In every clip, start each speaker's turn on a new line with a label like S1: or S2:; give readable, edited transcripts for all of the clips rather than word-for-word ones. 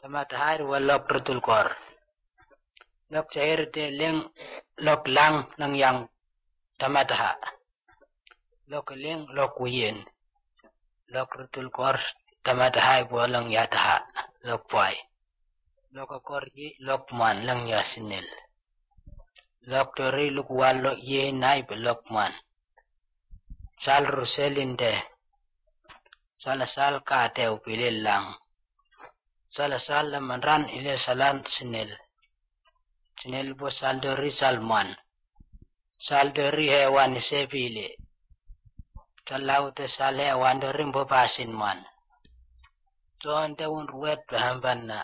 S1: tamatahar walok rutul kor. Lok cair te leng lok lang nang yang tamataha. Lok leng lok uyen. Lok rutul kor tamatahai bolang yataha. Lok puai. Lok kor ye lok man lang yasinil. Lok tori luk walo ye nai belok man. Sal ruselinde. Salasal ka te upilil lang. Salasal lamanran ile salan sinil. Sinil po saldori salman. Saldori hewan sepile. Salau te sal hewan dorin po pasin man. Tuan te un ruwet bahamban na.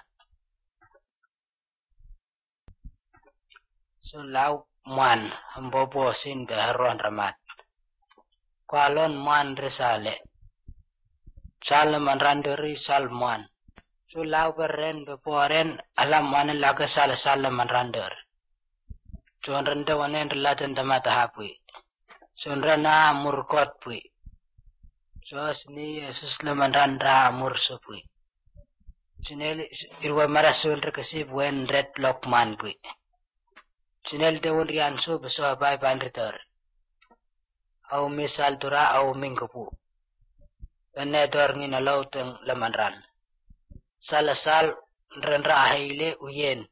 S1: So lau man hambobo sin beharon ramat. Kualon man resale. Salman randori salman. So lau beren beporen alam man laga salaman randor. Tuan renda wanen relatan tamatahapui. So rana murkot pui. So sini Yesus laman randra mursupui. Sinel irwa marasun rekasib wen red lokman pui. Sinel tewon rian so beso abai pandritor. Au misal tura au mingkupu. Penedor ngina lauteng lamanran. Salasal renra haile uyen.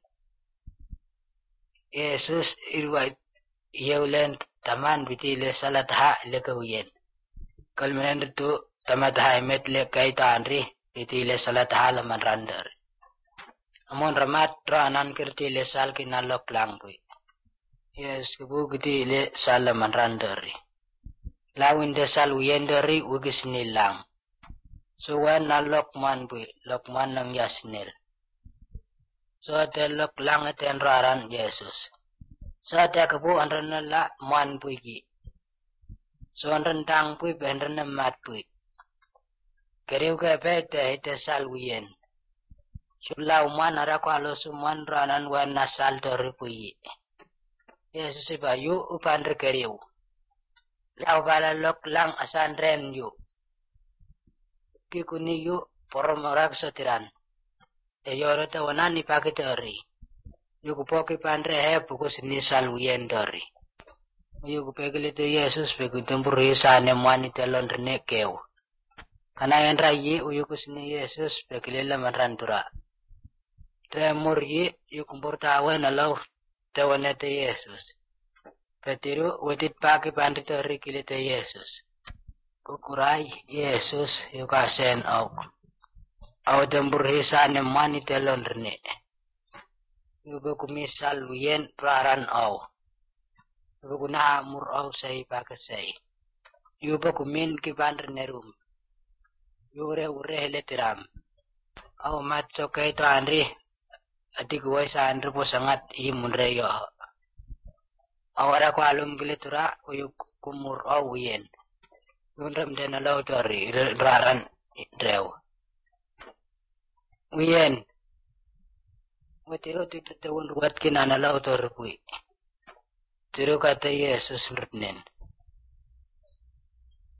S1: Yesus irwa yeulen taman bitile salatha leka uyen. Kalmenen itu tamatha emet le kaita anri bitile salatha lamanrander. Amon ramat ranan kirtile sal kinalok lang pui. Yes kubu kitile sal lamanranderi. Lawin de sal uyenderi ugis nilang. So when na lokman pui, lokman ng yasinil. So te lok lang eten raran Yesus. So te kabu anran na la man pui ki. So anran tang pui benran na mat pui. Keriu ke pete ite sal uyen. So lau man arako alo suman ranan wen na sal tori pui. Yesus iba yu upan rekeriu. Lau bala lok lang asan ren yu. Kikuni yu poromorak sotiran. E yoro te wanani pakite ori. Yu kupoki pandre he pukus ni saluyen dori. Yu kupegili te Yesus pekutumpur yisane mwani te londrine keu. Kana yenra yi uyu kusini Yesus pekilila manrantura. Te mur yi yu kumpur tawe na lau te wanete Yesus. Petiru wetit paki pandre ori kili te Yesus. Kukurai Yesus yukasen auk. Au tembur hisane mani telon rene. Yugo kumisal uyen praran au. Yugo na mur au say pakasay. Yugo kumin kiban renerum. Yure ure heletiram. Au matso kaito anri. Adik uway sa anri po sangat imun reyo. Awara ko alum gilitura uyug kumur au uyen. Yunram den alaw tori raran drew. Uyen. Watiro tito tawon ruwat kinanalaw tori pui. Tiro kata Yesus nrutnen.